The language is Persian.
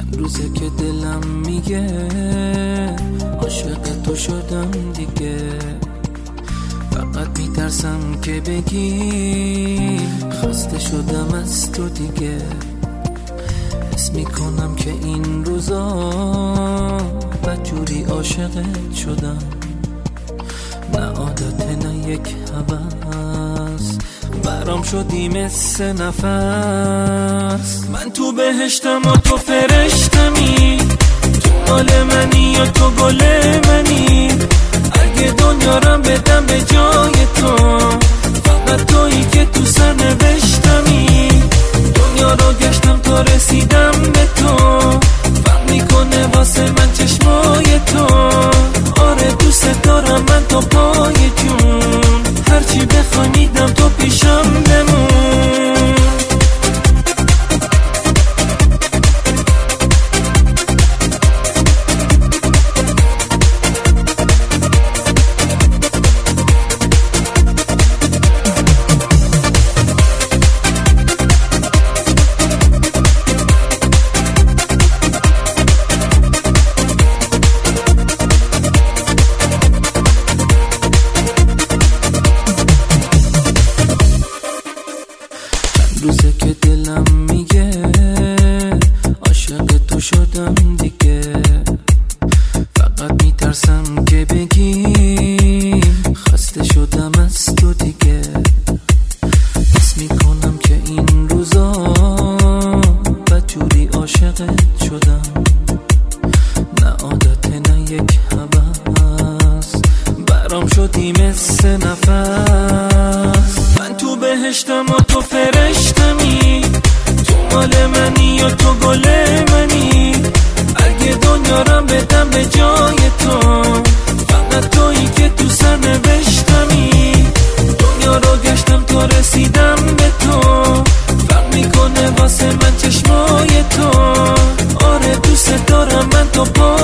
چند روزه که دلم میگه عاشق تو شدم دیگه. فقط میترسم که بگی خسته شدم از تو دیگه. حس میکنم که این روزا بدجوری عاشقت شدم. نه عادت نه یک هوس، برام شدی مثل نفس. من تو بهشتم و تو فرشتمی، تو مال منی یا تو گل منی. اگه دنیا رم بدم به جای تو، فقط تویی که تو سر نوشتمی. دنیا رو گشتم تا رسیدم به تو، فرق میکنه واسه من چشمای تو. آره دوست دارم من تا پای جون، هرچی بخوای میدم تو پیشم بمون. روزه که دلم میگه عاشق تو شدم دیگه. فقط میترسم که بگی خسته شدم از تو دیگه. حس میکنم که این روزا بدجوری عاشقت شدم. نه عادت نه یک هوس، برام شدی مثل نفس. من تو بهشتم و تو فرشتمی، تو مال منی یا تو گل منی. اگه دنیا رم بدم به جای تو، فقط تویی که تو سر نوشتمی. دنیا رو گشتم تا رسیدم به تو، فرق میکنه واسه من چشمای تو. آره دوست دارم من تا